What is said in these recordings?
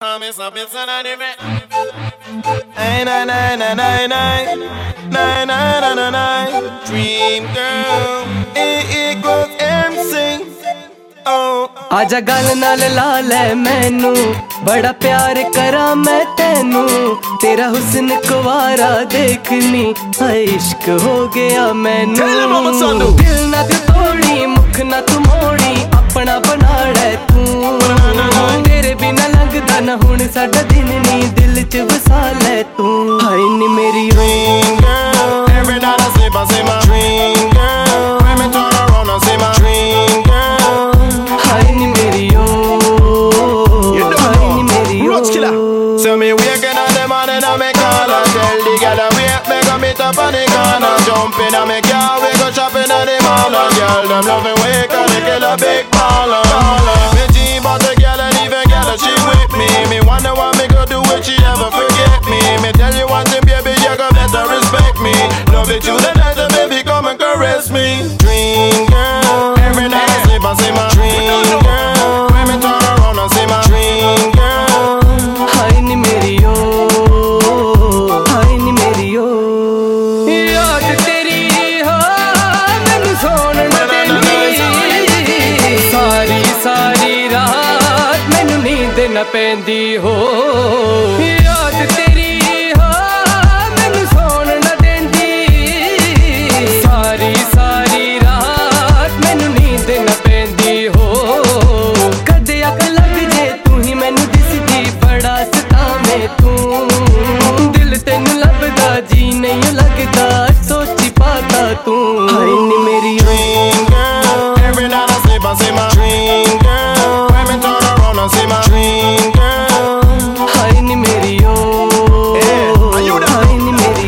Dream girl, A=MC. आजा गल नाल ला ले मैनू, बड़ा प्यार करा मैं तेनू। तेरा हुस्न कुवारा देखनी, इश्क हो गया मैनू। दिल ना तू तोड़ी, मुख ना तू मोड़ी, अपना बना ले तू। तेरे बिना लगदा ना हुण साडा दिन नी, दिल च वसा ले तू। हाय नी मेरी dream girl, every night I sleep I say my dream girl. When me turn around I say my dream girl. हाय नी मेरी हाय नी मेरी So me waking up the morning and me call and tell the girl to wake me go meet up on the corner. Jump in and me car, we go shopping at the mall. And girl them loving wake and they kill a big baller. Me dream about the girl and even girl that she with me. Me wonder what me go do if she ever forget me. Me tell you one thing baby, you got better respect me. Love it you the night and baby come and caress me. Dream girl, every night I sleep I say my dream girl. When me turn around I say my dream girl. हाय नी मेरी हाय नी मेरी याद तेरी हो मैनू सोन न देंदी। सारी सारी रात मैनू नींद न पैंदी हो। याद तेरी हो मैनू सोन न देंदी। सारी सारी रात मैनू नींद न पैंदी हो। कदे अक लग जे तू ही मैनू दिसदी, बड़ा सतावे तू। दिल तेनू लभदा जी नहीं लगदा, सोची पाता तू। हाय नी मेरी Dream girl, every night I sleep I say my dream girl. When me turn around I say my dream girl. हाय नी मेरी हाय नी मेरी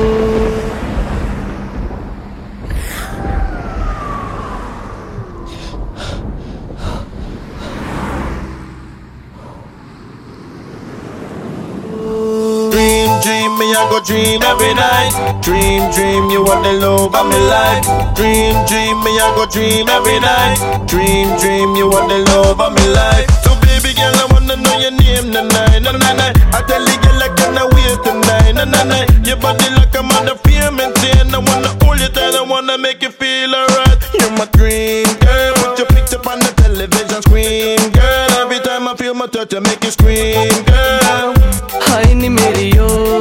Dream, me I go dream every night. Dream, you want the love of my life. Dream, me I go dream every night. Dream, you want the love of my life. So baby girl, I wanna know your name tonight. I tell the girl I cannot wait tonight. Your body like a mother fear maintain. I wanna hold you tight, I wanna make you feel alright. You're my dream girl, put your picture on the television screen, girl. Every time I feel my touch, I make you scream, girl. हाय नी मेरी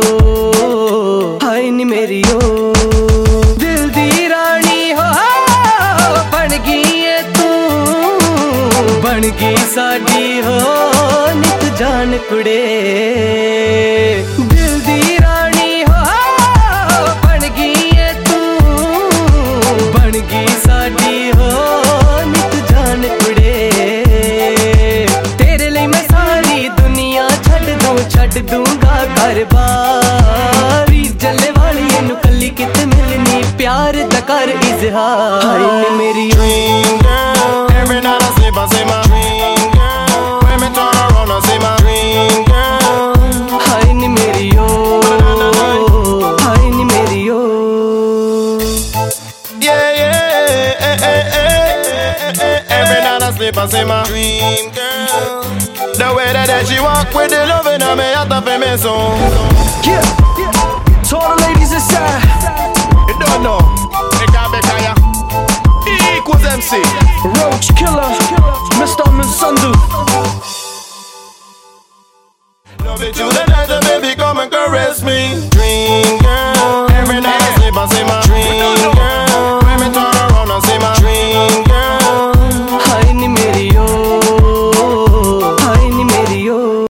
हाय नी मेरी दिल दी रानी हो बन गई है तू। बन गई साडी हो नित जान कुड़े। दिल दी रानी हो बन गई है तू। बन गई साडी हो नित जान कुड़े। तेरे लिए मैं सारी दुनिया छड़ दूंगा घर-बार। जले वाली नू कली किते मिलनी, प्यार दा कर इजहार। हाय नी मेरी dream girl, every night I sleep I say my dream girl. When me turn around I say my dream girl. हाय नी मेरी हाय नी मेरी Every night I sleep I say my dream girl. The way that she walk with the love in her, me out of me soul. Yeah, to all the ladies inside, You don't know, it can't be kaya. E=MC. Roach Killer, Mr. Mansandu. Love it you the night, baby come and caress me. Dream